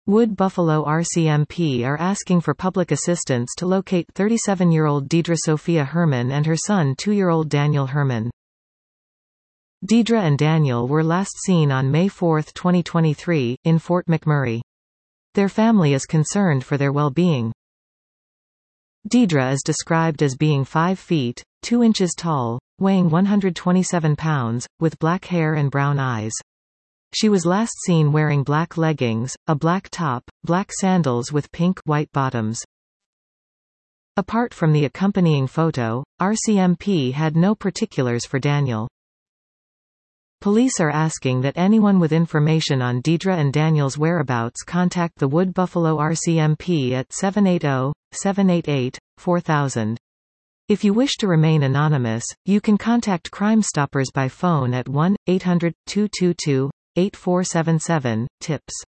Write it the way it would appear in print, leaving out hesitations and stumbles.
Wood Buffalo RCMP are asking for public assistance to locate 37-year-old Deidre Sophia Herman and her son 2-year-old Daniel Herman. Deidre and Daniel were last seen on May 4, 2023, in Fort McMurray. Their family is concerned for their well-being. Deidre is described as being 5 feet, 2 inches tall, weighing 127 pounds, with black hair and brown eyes. She was last seen wearing black leggings, a black top, black sandals with pink-white bottoms. Apart from the accompanying photo, RCMP had no particulars for Daniel. Police are asking that anyone with information on Deidre and Daniel's whereabouts contact the Wood Buffalo RCMP at 780-788-4000. If you wish to remain anonymous, you can contact Crime Stoppers by phone at 1-800-222-8477, tips.